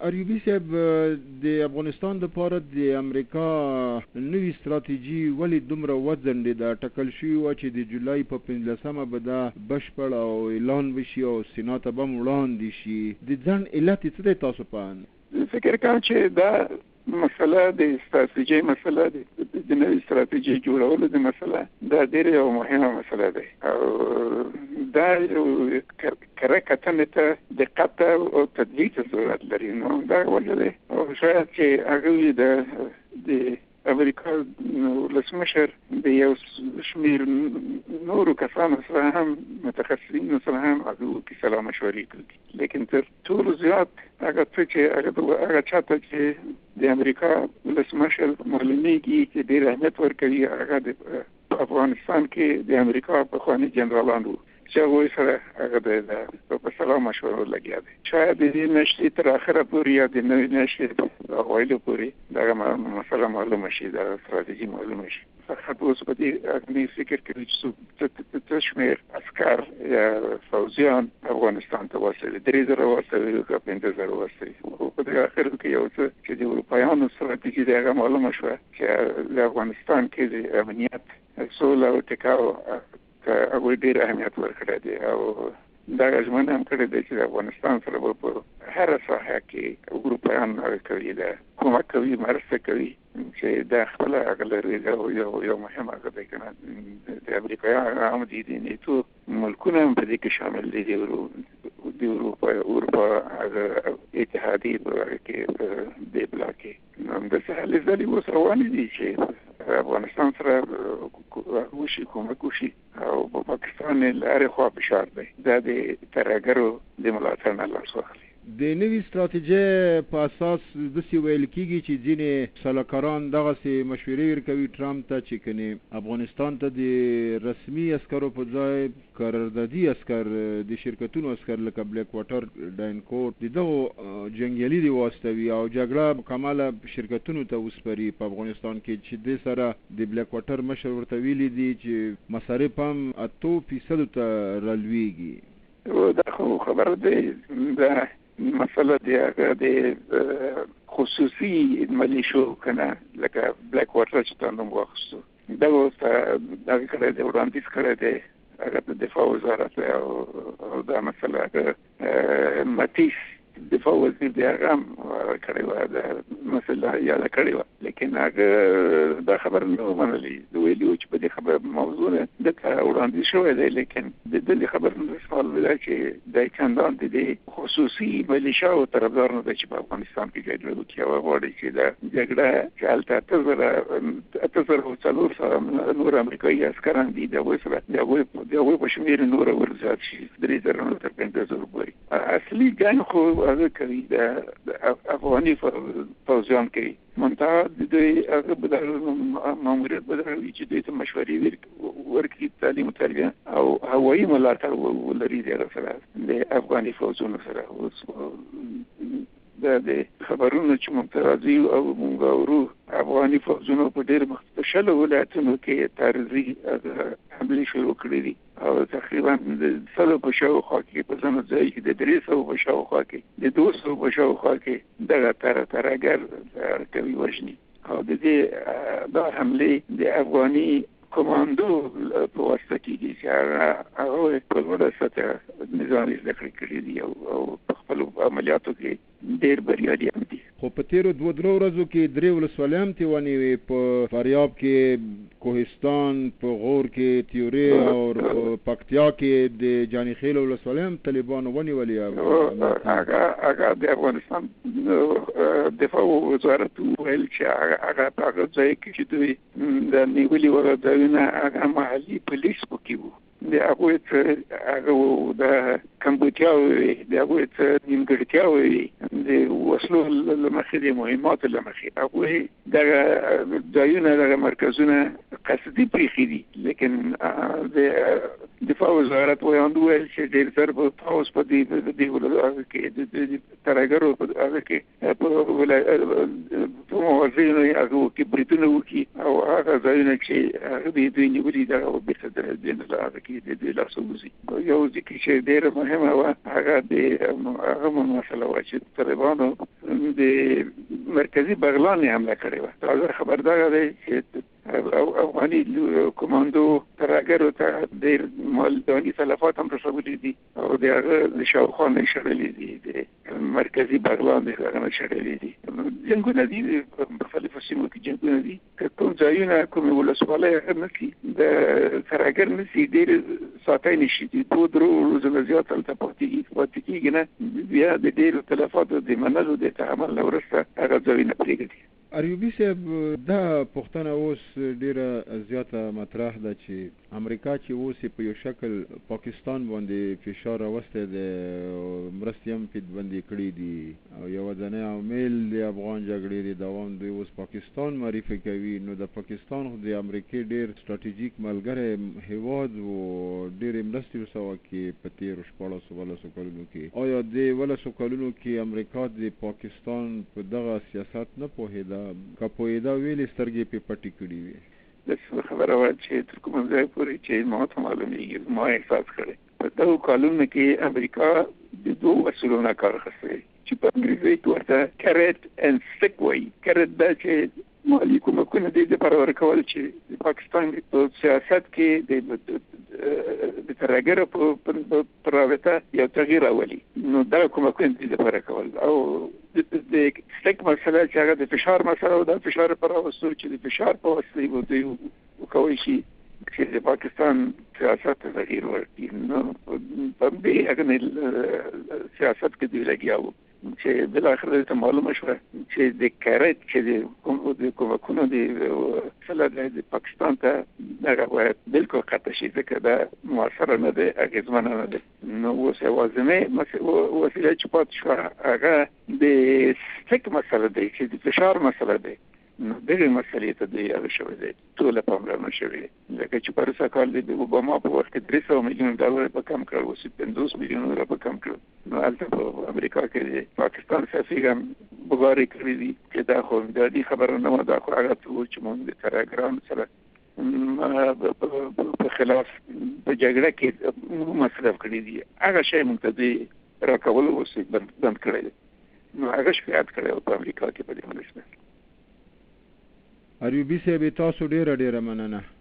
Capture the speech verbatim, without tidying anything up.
ایوبي صاحب د افغانستان لپاره د امریکا نوې ستراتیژي ولې دومره وځنډېده؟ دا ټاکل شوي وه چې د جولای په پنځلسمه به دا بشپړ او اعلان وشي او سینا ته به هم وړاندې شي. د ځنډ علت یې څه دی تاسو په اند؟ فکر کوم چې دا مسله د استراتیژي مسله د نوې استراتیژي جوړولو د مسله دا ډېره یو مهمه مسله ده او دا یو کره کتنې ته دقت او تدقیق ضرورت لري. نو دا وجه ده او شاید چې هغوی د د امریکا ولسمشر د یو شمېر نورو کسانو سره هم متخصصینو سره هم هغوی کې سلا مشورې کوي، لیکن تر ټولو زیات هغه څه چې هغه هغه چاته چې د امریکا ولسمشر معلومیږي چې ډېر اهمیت ورکوي هغه د افغانستان کې د امریکا پخواني جنرالان وو چې هغوی سره هغه د په سلا مشورو لګیا دی. شاید د دې میاشتې تر اخره پورې یا د نوې میاشتې د اوایلو پورې دغه مسله معلومه شي، دغه ستراتیژي معلومه شي. فقط اوس په دې اړه فکر کوي چې څه شمېر عسکر یا پوځیان افغانستان ته واستوي، درې زره واستوي که پنځه زره واستوي. خو په دې اخر کې یو څه چې د اروپایانو ستراتیژي د هغه معلومه شوه چې د افغانستان کې د امنیت سوله او ټکاو ته هغوی ډېر اهمیت ورکړی دی او دا ژمنه هم کړې ده چې د افغانستان سره به په هره ساحه کې اروپایان کوي، د کومک کوي، مرسته کوي چې دا خپله هغه لري. یو یو مهم هغه دی که نه د امریکایان هم دي د نیټو ملکونه هم په دې کې شامل دي، د اروپا اروپا هغه اتحادیې په هغه کې په دې بلاک کې همداسې هلې ځلې اوس روانې دي چې افغانستان سره وشي، کومک وشي او په پاکستان له هرې خوا فشار دی دا د ترهګرو د ملاتړ نه لاس واخلي. د نوې ستراتیژۍ په اساس داسې ویل کېږي چې ځینې سلاکاران دغسې مشورې ورکوي ټرمپ ته چې کنې افغانستان ته د رسمي عسکرو په ځای قراردادي عسکر د شرکتونو عسکر لکه بلیک واټر، ډاینکوټ د دغو جنګیالي دې واستوي او جګړه مکمله شرکتونو ته وسپاري په افغانستان کې، چې دې سره د بلیک واټر مشر ورته ویلي دي چې مصارف هم اتو فیصدو ته رالویږي. دا خو خبره دی، دا مسله دی هغه د خصوصي ملیشو کنه لکه بلیک واټر چې تا نوم واخیستو دا اوس دغه کړی دی، وړاندیز کړی دی هغه د دفاع وزارت او دا مسله متیس دفاع وزیر دی هغه هم کړی وه، دا مسله یاده کړې وه، لیکن هغه دا خبر نه ومنلې. د ویلي و چې په دې خبر موضوع نه دته وړاندیز شوی دی، لیکن د دې خبر نه سوال دا چې د چندان د خصوصي ملیشاو طرفدار نه دی چې په افغانستان کې جګړه وکړي او غواړي چې دا جګړه چې هلته اته زره اته زره او څلور سوه نور امریکایي عسکران دي د هغوی سره د هغوی په شمېر نوره ورزیات شي، درې زره نه تر پنځه زره پورې. اصلي جنګ خو هغه کوي د افغاني پوځیان کوي، منتها د دوی هغه ماموریت بدلوي چې دوی ته مشورې ورکړي، تعلیم و تربیه او هوایي ملاتړ ولري د هغه سره د افغاني پوځونو سره. اوس دا د خبرونو چې موږ ته راځي او موږ اورو افغاني پوځونو په ډېر مختلفو ولایتونو کې تعرضي حملې شروع کړې دي او تقریبا د سلو په شاوخوا کې په ځینو ځای کې د درې سوو په شاوخوا کې د دوه سوو په شاوخوا کې دغه ترهګر کوي وژني او د دې دا حملې د افغاني کماندو په واسطه کېږي چې هغه په لوړه سطحه نظامي زده کړې کړي دي او په خپلو عملیاتو کې ډېر بریالي هم دي. خو په تېرو دوه درو ورځو کې درې ولسوالۍ هم تې ونیوې، په فاریاب کې، کوهستان، په غور کې، تیورې او په پکتیا کې د جاني خیل ولسوالۍ هم طالبانو ونیولې. هغه د افغانستان دفاع وزارت وویل چې هغه په هغه ځای کې چې دوی د نیولي وغه ځایونه هغه محلي پولیس پکې وو، د هغوی څه هغه د کمبودجاوې د هغوی څه نیمګړتیاوې د وسلو له مخې د مهماتو له مخې هغوی دغه ځایونه دغه مرکزونه قصدي پرېښي دي، لیکن د دفاع وزارت وایاند ویل چې ډېر ضر په پاوس په دې دې ولایت کې د ترګرو په هغه کې په ولایت په موازینو هغه کې بریټونه وکي او هغه ځایونه چې هغه دې دې نیولې دا او به څه درې دې نه هغه کې دې لاسو وزي یو ځکه چې ډېر مهمه و هغه دې هغه مسله و چې طالبانو د مرکزی بغلان حمله کړې و تازه خبردار دی چې افغاني کماندو ترګرو ته ډېر مالداني تلفات هم رسولي دي او د هغه د شاوخوا نه شړلې دي د مرکزي بغلان د هغه شړلې دي جنګونه دي په مختلفو سیمو کې جنګونه دي که کوم ځایونه کوم ولسوالۍ هغه نشي د ترګر نشي ډېر ساتای نشي د دوه درو ورځې زیات هلته پاتې کېږي نه بیا د ډېرو تلفاتو د منلو د تحمل نه وروسته هغه ځایونه پرېږدي. ایوبي صاحب دا پوښتنه اوس ډیره زیاته مطرح ده چې امریکا چې اوس په یو شکل پاکستان باندې فشار راوستی د مرستې هم پې بندې کړي دي او یوازینی عامل د افغان جګړې د دوام دوی اوس پاکستان معرفي کوي نو د پاکستان خو د امریکې ډېر ستراتیژیک ملګری هیواد و ډېرې مرستې ورسره کې په تېرو شپاړسو ولسو کلونو کې آیا د ولسو کلونو کې امریکا د پاکستان په دغه سیاست نه پوهېده که پوهېده ویلې سترګې پې پټې کړي وي؟ داسې خبره وه چې تر کومه ځای پورې چې ما ته معلومېږي ما احساس کړی په دغو کلونو کې امریکا د دوو اصولو نه کار اخیستی چې په انګریزي کې ورته کرټ اینډ سټیک وایي. کرټ دا چې مالي کومکونه دې دپاره ورکول چې د پاکستان په سیاست کې د د ترګرو په رابطه یو تغییر راولي نو دغه کومکونه دې دپاره کول او د سټیک مسله چې هغه د فشار مسله او د فشار پر راوستو چې د فشار په وسیله به دوی وکولی شي چې د پاکستان سیاست ته تغییر ورکړي نو په دې هغه سیاست کې دوی لګیا وو چې بالاخره ته معلومه شوه چې د کرټ چې د کومکونو د مثلا د پاکستان ته هغه باید بالکل قطع شي ځکه دا مؤثره نه ده اغېزمنه نه ده نو اوس یوازینۍ وسیله چې پاتې شوه هغه د سټیک مسله دی چې د فشار مسله دی نو دغه مسلې ته دی هغه شوی دی ټوله پاملرنه شوې ده ځکه چې پرسه کال د اوباما په وخت کې درې سوه میلیون ډالر په کم کړل اوس پنځوس میلیون ډالر په کم کړل نو هلته په امریکا کې د پاکستان سفیر هم بغارې کړې دي چې دا خو د دې خبره نه وه دا خو هغه څه و چې موږ د ترګرانو سره په خلاف په جګړه کې مصرف کړي دي هغه شی موږ ته د راکولو اوس بند کړی دی نو هغه شکایت کړی و په امریکا کې په دې مناسبت. ایوبي صاحب تاسو ډېره ډېره مننه.